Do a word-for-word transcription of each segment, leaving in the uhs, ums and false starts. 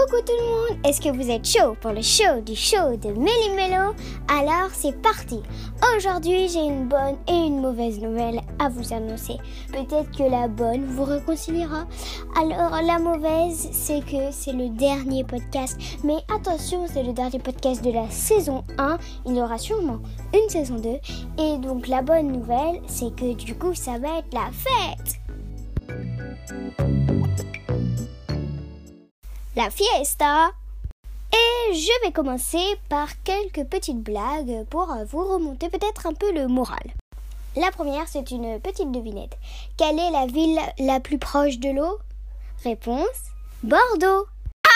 Coucou tout le monde, est-ce que vous êtes chaud pour le show du show de Méli-Mélo? Alors c'est parti. Aujourd'hui j'ai une bonne et une mauvaise nouvelle à vous annoncer. Peut-être que la bonne vous réconciliera. Alors la mauvaise c'est que c'est le dernier podcast. Mais attention, c'est le dernier podcast de la saison un. Il y aura sûrement une saison deux. Et donc la bonne nouvelle c'est que du coup ça va être la fête. La fiesta. Et je vais commencer par quelques petites blagues pour vous remonter peut-être un peu le moral. La première, c'est une petite devinette. Quelle est la ville la plus proche de l'eau? Réponse, Bordeaux.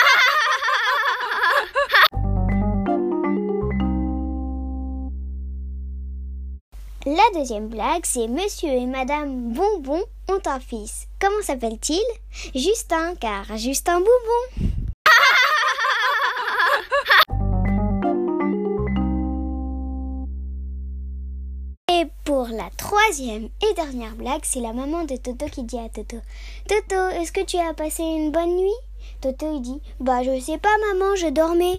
La deuxième blague, c'est Monsieur et Madame Bonbon ont un fils. Comment s'appelle-t-il? Justin, car Justin Bonbon. Et pour la troisième et dernière blague, c'est la maman de Toto qui dit à Toto: Toto, est-ce que tu as passé une bonne nuit? Toto il dit: Bah je sais pas maman, je dormais.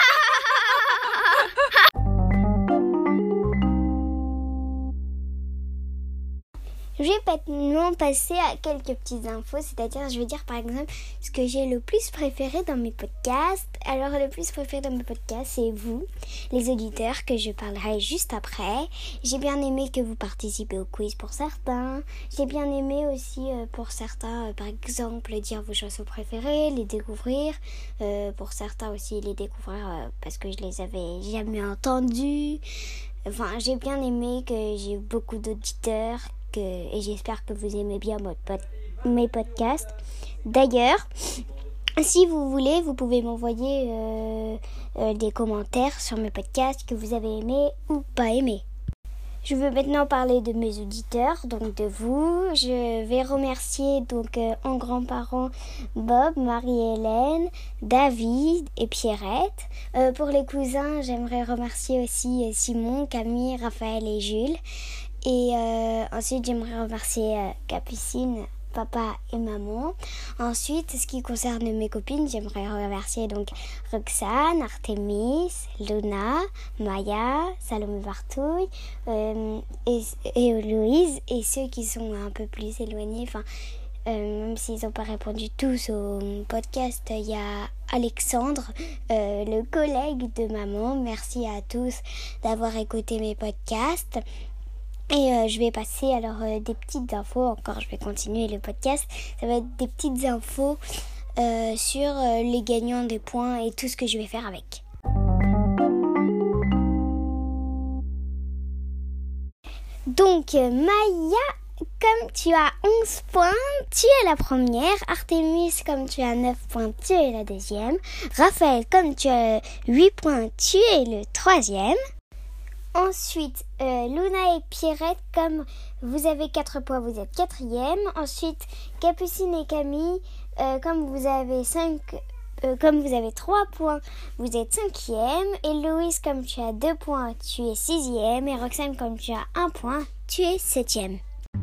Je vais maintenant passer à quelques petites infos, c'est-à-dire je vais dire par exemple ce que j'ai le plus préféré dans mes podcasts. Alors le plus préféré dans mes podcasts, c'est vous, les auditeurs, que je parlerai juste après. J'ai bien aimé que vous participez au quiz pour certains. J'ai bien aimé aussi euh, pour certains, euh, par exemple, dire vos chansons préférées, les découvrir. Euh, pour certains aussi, les découvrir euh, parce que je les avais jamais entendus. Enfin, j'ai bien aimé que j'ai beaucoup d'auditeurs. Que, et j'espère que vous aimez bien mon pod, mes podcasts. D'ailleurs, si vous voulez, vous pouvez m'envoyer euh, euh, des commentaires sur mes podcasts que vous avez aimés ou pas aimés. Je veux maintenant parler de mes auditeurs, donc de vous. Je vais remercier donc euh, en grands-parents Bob, Marie-Hélène, David et Pierrette. Euh, pour les cousins, j'aimerais remercier aussi euh, Simon, Camille, Raphaël et Jules. Et euh, ensuite, j'aimerais remercier euh, Capucine, papa et maman. Ensuite, ce qui concerne mes copines, j'aimerais remercier donc Roxane, Artemis, Luna, Maya, Salomé Bartouille euh, et, et Louise. Et ceux qui sont un peu plus éloignés, enfin, euh, même s'ils n'ont pas répondu tous au podcast, il y a Alexandre, euh, le collègue de maman. Merci à tous d'avoir écouté mes podcasts. Et euh, je vais passer alors euh, des petites infos, encore je vais continuer le podcast, ça va être des petites infos euh, sur euh, les gagnants des points et tout ce que je vais faire avec. Donc euh, Maya, comme tu as onze points, tu es la première. Artemis, comme tu as neuf points, tu es la deuxième. Raphaël, comme tu as huit points, tu es le troisième. Ensuite, euh, Luna et Pierrette, comme vous avez quatre points, vous êtes quatrième. Ensuite, Capucine et Camille, euh, comme vous avez cinq, euh, comme vous avez trois points, vous êtes cinquième. Et Louise, comme tu as deux points, tu es sixième. Et Roxane, comme tu as un point, tu es septième.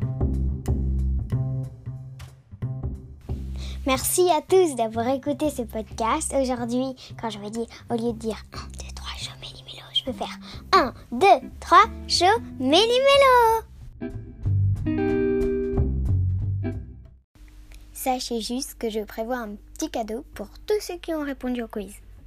Merci à tous d'avoir écouté ce podcast. Aujourd'hui, quand je vais dire, au lieu de dire un, deux, trois, show Méli-Mélo, je peux faire un, deux, trois, show Méli-Mélo. Sachez juste que je prévois un petit cadeau pour tous ceux qui ont répondu au quiz.